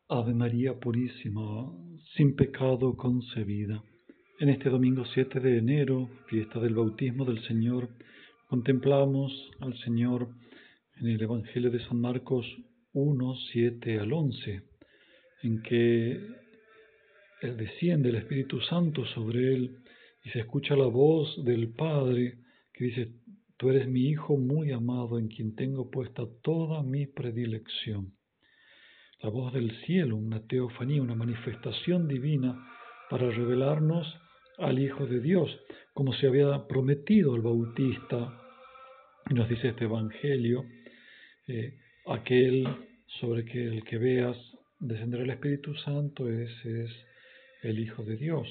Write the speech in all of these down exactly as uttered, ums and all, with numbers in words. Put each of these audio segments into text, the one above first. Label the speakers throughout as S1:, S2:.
S1: Ave María Purísima, sin pecado concebida. En este domingo siete de enero, fiesta del bautismo del Señor, contemplamos al Señor en el Evangelio de San Marcos uno, siete al once, en que él desciende el Espíritu Santo sobre él y se escucha la voz del Padre que dice: tú eres mi Hijo muy amado, en quien tengo puesta toda mi predilección. La voz del cielo, una teofanía, una manifestación divina para revelarnos al Hijo de Dios, como se había prometido el Bautista. Nos dice este Evangelio, eh, aquel sobre que el que veas descenderá el Espíritu Santo, ese es el Hijo de Dios.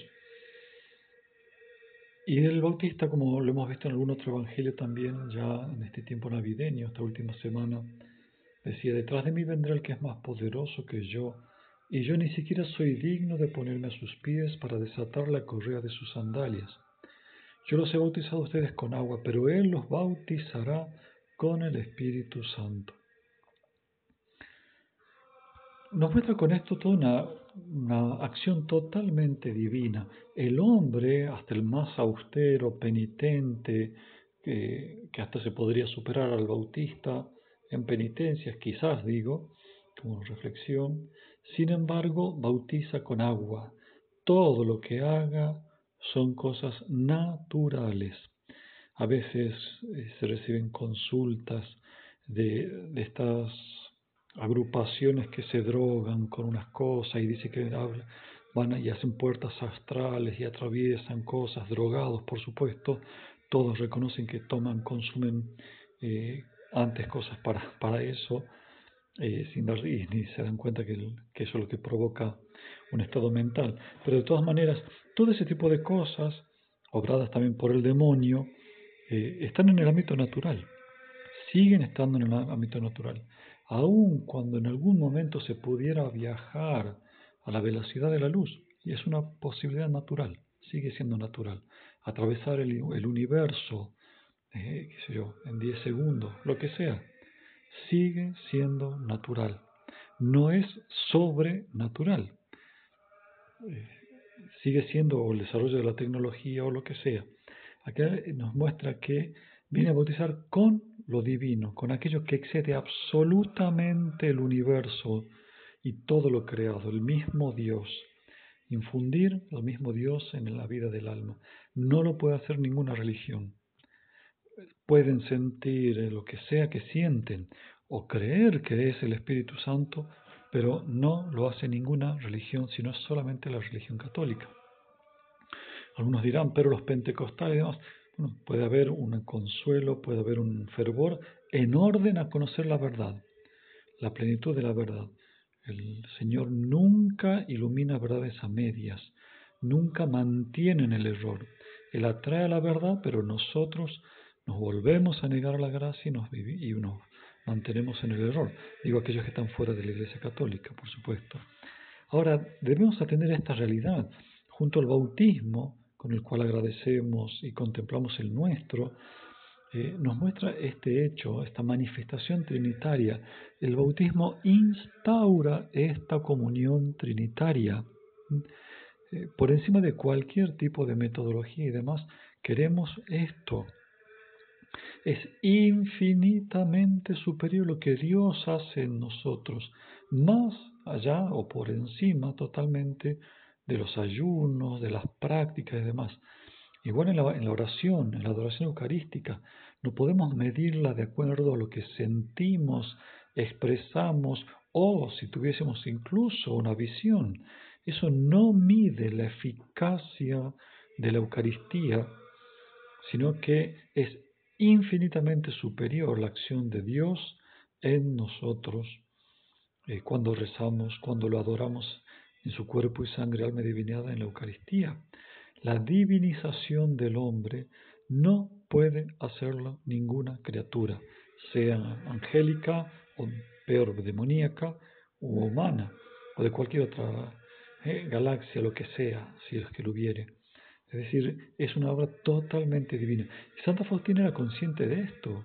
S1: Y el Bautista, como lo hemos visto en algún otro Evangelio también, ya en este tiempo navideño, esta última semana, decía: detrás de mí vendrá el que es más poderoso que yo, y yo ni siquiera soy digno de ponerme a sus pies para desatar la correa de sus sandalias. Yo los he bautizado a ustedes con agua, pero Él los bautizará con el Espíritu Santo. Nos muestra con esto toda una, una acción totalmente divina. El hombre, hasta el más austero, penitente, que, que hasta se podría superar al Bautista en penitencias, quizás digo, como reflexión, sin embargo, bautiza con agua. Todo lo que haga son cosas naturales. A veces eh, se reciben consultas de, de estas agrupaciones que se drogan con unas cosas y dice que habla, van y hacen puertas astrales y atraviesan cosas, drogados por supuesto. Todos reconocen que toman, consumen eh, antes cosas para, para eso, eh, sin dar, y ni se dan cuenta que, el, que eso es lo que provoca un estado mental. Pero de todas maneras, todo ese tipo de cosas, obradas también por el demonio, eh, están en el ámbito natural, siguen estando en el ámbito natural. Aun cuando en algún momento se pudiera viajar a la velocidad de la luz, y es una posibilidad natural, sigue siendo natural, atravesar el, el universo, eh, qué sé yo, en diez segundos, lo que sea, sigue siendo natural, no es sobrenatural, eh, sigue siendo el desarrollo de la tecnología o lo que sea. Acá nos muestra que viene a bautizar con lo divino, con aquello que excede absolutamente el universo y todo lo creado, el mismo Dios. Infundir el mismo Dios en la vida del alma. No lo puede hacer ninguna religión. Pueden sentir lo que sea que sienten o creer que es el Espíritu Santo, pero no lo hace ninguna religión, sino solamente la religión católica. Algunos dirán, pero los pentecostales y demás. Bueno, puede haber un consuelo, puede haber un fervor en orden a conocer la verdad, la plenitud de la verdad. El Señor nunca ilumina verdades a medias, nunca mantiene en el error. Él atrae a la verdad, pero nosotros nos volvemos a negar a la gracia y nos, y nos mantenemos en el error. Digo, aquellos que están fuera de la Iglesia Católica, por supuesto. Ahora, debemos atender a esta realidad. Junto al bautismo, con el cual agradecemos y contemplamos el nuestro, eh, nos muestra este hecho, esta manifestación trinitaria. El bautismo instaura esta comunión trinitaria. Eh, por encima de cualquier tipo de metodología y demás, queremos esto. Es infinitamente superior lo que Dios hace en nosotros, más allá o por encima totalmente de los ayunos, de las prácticas y demás. Igual en la, en la oración, en la adoración eucarística, no podemos medirla de acuerdo a lo que sentimos, expresamos, o si tuviésemos incluso una visión. Eso no mide la eficacia de la Eucaristía, sino que es infinitamente superior la acción de Dios en nosotros eh, cuando rezamos, cuando lo adoramos en su cuerpo y sangre, alma y divinidad en la Eucaristía. La divinización del hombre no puede hacerlo ninguna criatura, sea angélica o peor demoníaca o humana o de cualquier otra eh, galaxia, lo que sea, si es que lo hubiere. Es decir, es una obra totalmente divina. Y Santa Faustina era consciente de esto.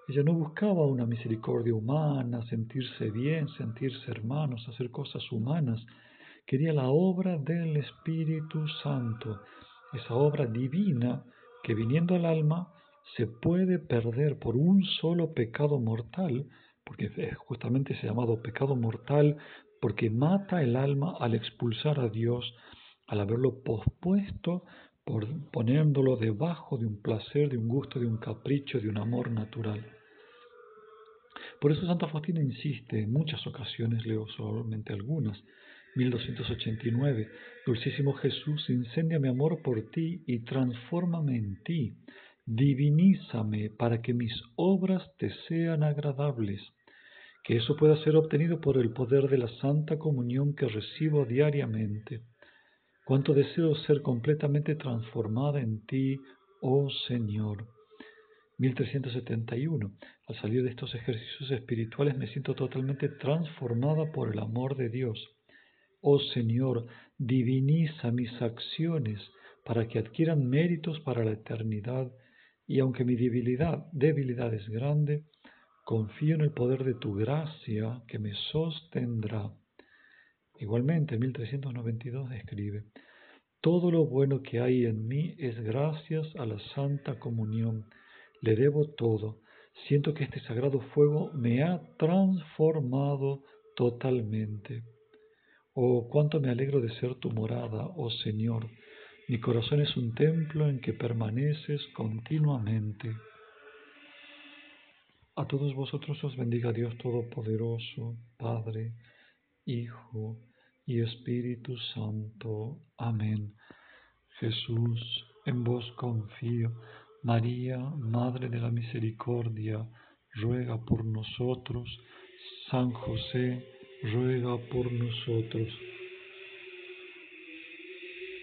S1: Ella no buscaba una misericordia humana, sentirse bien, sentirse hermanos, hacer cosas humanas. Quería la obra del Espíritu Santo, esa obra divina que viniendo al alma se puede perder por un solo pecado mortal, porque es justamente ese llamado pecado mortal, porque mata el alma al expulsar a Dios, al haberlo pospuesto, por poniéndolo debajo de un placer, de un gusto, de un capricho, de un amor natural. Por eso Santa Faustina insiste en muchas ocasiones, leo solamente algunas. mil doscientos ochenta y nueve. Dulcísimo Jesús, incendia mi amor por ti y transfórmame en ti. Divinízame para que mis obras te sean agradables. Que eso pueda ser obtenido por el poder de la Santa Comunión que recibo diariamente. Cuánto deseo ser completamente transformada en ti, oh Señor. mil trescientos setenta y uno. Al salir de estos ejercicios espirituales me siento totalmente transformada por el amor de Dios. Oh Señor, diviniza mis acciones para que adquieran méritos para la eternidad, y aunque mi debilidad, debilidad es grande, confío en el poder de tu gracia que me sostendrá. Igualmente, mil trescientos noventa y dos escribe: todo lo bueno que hay en mí es gracias a la Santa Comunión. Le debo todo. Siento que este sagrado fuego me ha transformado totalmente. Oh, cuánto me alegro de ser tu morada, oh Señor. Mi corazón es un templo en que permaneces continuamente. A todos vosotros os bendiga Dios Todopoderoso, Padre, Hijo y Espíritu Santo. Amén. Jesús, en vos confío. María, Madre de la Misericordia, ruega por nosotros. San José, ruega por nosotros.